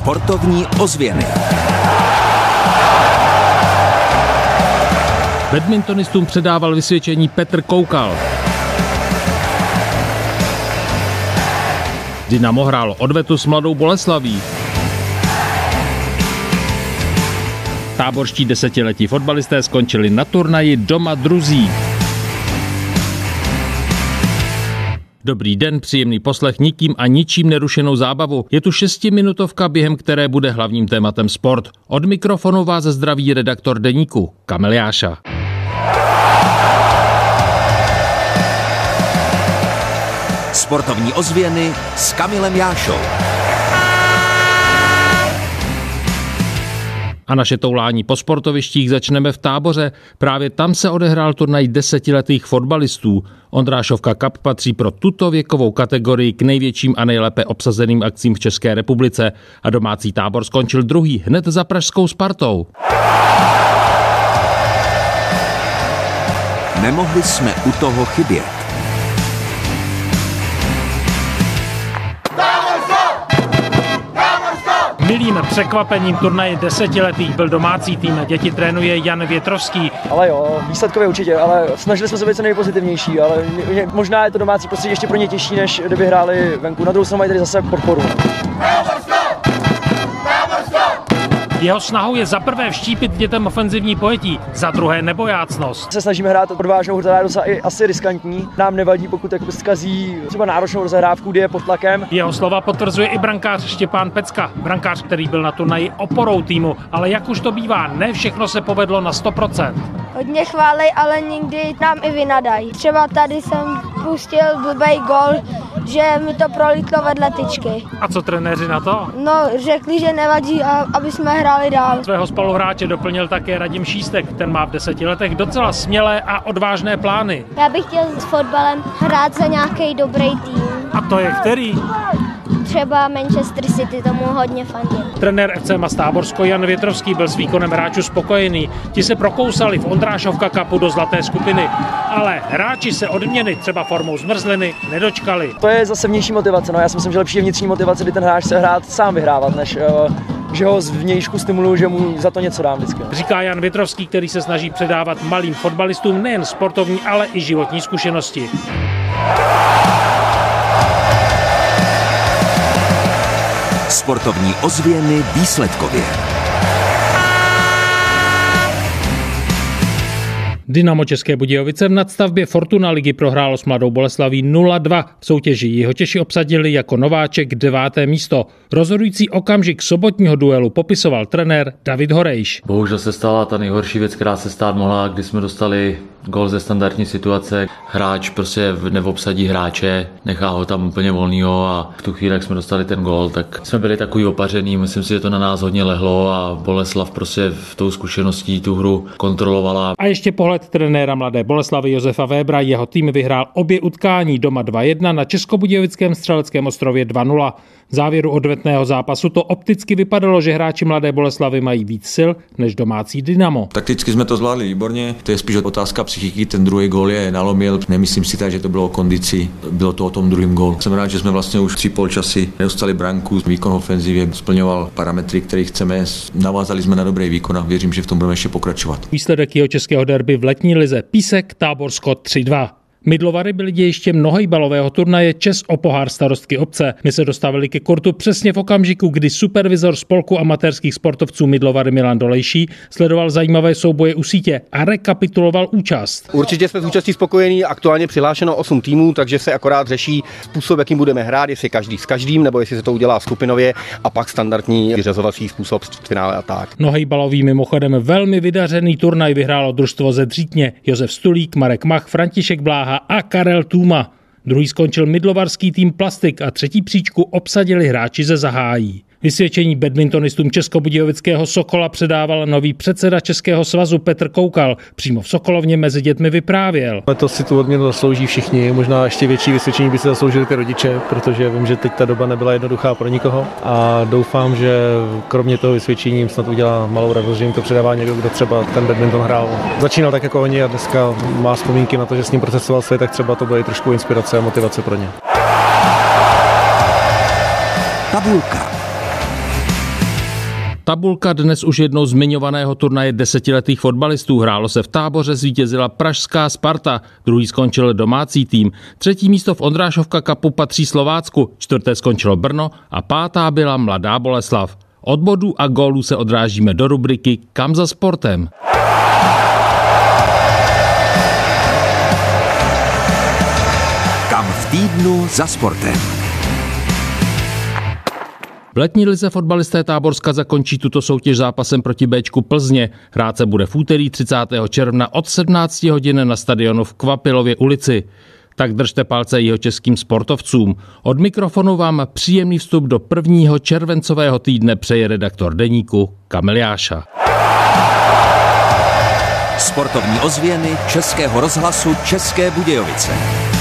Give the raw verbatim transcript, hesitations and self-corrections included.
Sportovní ozvěny. Badmintonistům předával vysvědčení Petr Koukal. Dynamo hrálo odvetu s Mladou Boleslaví. Táborští desetiletí fotbalisté skončili na turnaji doma druzí. Dobrý den, příjemný poslech, nikým a ničím nerušenou zábavu. Je tu šestiminutovka, během které bude hlavním tématem sport. Od mikrofonu vás zdraví redaktor deníku Kamil Jáša. Sportovní ozvěny s Kamilem Jášou. A naše toulání po sportovištích začneme v Táboře. Právě tam se odehrál turnaj desetiletých fotbalistů. Ondrášovka Cup patří pro tuto věkovou kategorii k největším a nejlépe obsazeným akcím v České republice. A domácí Tábor skončil druhý hned za pražskou Spartou. Nemohli jsme u toho chybět. Milým překvapením turnaje desetiletých byl domácí tým. Děti trénuje Jan Větrovský. Ale jo, výsledkově určitě, ale snažili jsme se být co nejpozitivnější, ale možná je to domácí prostředí ještě pro ně těžší, než kdyby hráli venku. Na druhou stranu mají tady zase podporu. Jeho snahou je za prvé vštípit dětem ofenzivní pojetí, za druhé nebojácnost. Se snažíme hrát odvážnou hru, docela i asi riskantní. Nám nevadí, pokud jako zkazí třeba náročnou rozehrávku, kdy je pod tlakem. Jeho slova potvrzuje i brankář Štěpán Pecka, brankář, který byl na turnaji oporou týmu, ale jak už to bývá, ne všechno se povedlo na sto procent. Hodně chválej, ale někdy nám i vynadají. Třeba tady jsem pustil blbej gol, že mi to prolítlo vedle tyčky. A co trenéři na to? No, řekli, že nevadí, aby jsme hráli dál. Svého spoluhráče doplnil také Radim Šístek, ten má v deseti letech docela smělé a odvážné plány. Já bych chtěl s fotbalem hrát za nějaký dobrý tým. A to je který? Třeba Manchester City, tomu hodně fandím. Trenér F C Mast Táborsko Jan Větrovský byl s výkonem hráčů spokojený. Ti se prokousali v Ondrášovka Cupu do zlaté skupiny, ale hráči se odměny třeba formou zmrzliny nedočkali. To je zase vnější motivace, no já si myslím, že lepší je vnitřní motivace, kdy ten hráč se hrát sám vyhrávat, než uh, že ho z vnějšku stimuluju, že mu za to něco dám vždycky. Říká Jan Větrovský, který se snaží předávat malým fotbalistům nejen sportovní, ale i životní zkušenosti. Sportovní ozvěny výsledkově. Dynamo České Budějovice v nadstavbě Fortuna ligy prohrálo s Mladou Boleslaví nula dva. V soutěži Jihočeši obsadili jako nováček deváté místo. Rozhodující okamžik sobotního duelu popisoval trenér David Horejš. Bohužel se stala ta nejhorší věc, která se stát mohla, kdy jsme dostali gól ze standardní situace. Hráč prostě neobsadí hráče, nechá ho tam úplně volnýho a v tu chvíli, jak jsme dostali ten gól, tak jsme byli takový opařený. Myslím si, že to na nás hodně lehlo a Boleslav prostě v tou zkušeností tu hru kontrolovala. A ještě pohled trenéra Mladé Boleslavy Josefa Vébra. Jeho tým vyhrál obě utkání doma dva jedna, na Českobudějovickém Střeleckém ostrově dva nula. V závěru odvetného zápasu to opticky vypadalo, že hráči Mladé Boleslavy mají víc sil než domácí Dynamo. Takticky jsme to zvládli výborně, to je spíš otázka psychiky, ten druhý gól je nalomil, nemyslím si tak, že to bylo o kondici, bylo to o tom druhém gólu. Jsem rád, že jsme vlastně už tři polčasy nedostali branku, výkon ofenzivě splňoval parametry, které chceme, navázali jsme na dobrý výkon a věřím, že v tom budeme ještě pokračovat. Výsledek jihočeského derby v letní lize Písek Táborsko tři dva. Mydlovary byly dějištěm mnohojbalového turnaje Čes o pohár starostky obce. My se dostavili ke kurtu přesně v okamžiku, kdy supervizor spolku amatérských sportovců Mydlovary Milan Dolejší sledoval zajímavé souboje u sítě a rekapituloval účast. Určitě jsme s účastí spokojení, aktuálně přihlášeno osm týmů, takže se akorát řeší způsob, jakým budeme hrát, jestli každý s každým, nebo jestli se to udělá skupinově a pak standardní vyřazovací způsob finále a tak. Mnohejbalový mimochodem velmi vydařený turnaj vyhrálo družstvo ze Dřítně, Josef Stulík, Marek Mach, František Bláha a Karel Tůma. Druhý skončil mydlovarský tým Plastik a třetí příčku obsadili hráči ze Zahájí. Vysvědčení badmintonistům Českobudějovického Sokola předával nový předseda Českého svazu Petr Koukal. Přímo v Sokolovně mezi dětmi vyprávěl. To si tu odměnu zaslouží všichni, možná ještě větší vysvědčení by se zasloužili ty rodiče, protože vím, že teď ta doba nebyla jednoduchá pro nikoho a doufám, že kromě toho vysvědčení jim snad udělá malou radost, že jim to předává někdo, kdo třeba ten badminton hrál. Začínal tak jako oni a dneska má vzpomínky na to, že s ním procesoval svět, tak třeba to bude i trošku inspirace a motivace pro ně. Tabulka. Tabulka dnes už jednou zmiňovaného turnaje desetiletých fotbalistů. Hrálo se v Táboře, zvítězila pražská Sparta, druhý skončil domácí tým. Třetí místo v Ondrášovka Cupu patří Slovácku, čtvrté skončilo Brno a pátá byla Mladá Boleslav. Od bodů a gólů se odrážíme do rubriky Kam za sportem. Kam v týdnu za sportem. V letní lize fotbalisté Táborska zakončí tuto soutěž zápasem proti Béčku Plzně. Hrát se bude v úterý třicátého června od sedmnácti hodin na stadionu v Kvapilově ulici. Tak držte palce jihočeským sportovcům. Od mikrofonu vám příjemný vstup do prvního červencového týdne přeje redaktor deníku Kamil Jáša. Sportovní ozvěny Českého rozhlasu České Budějovice.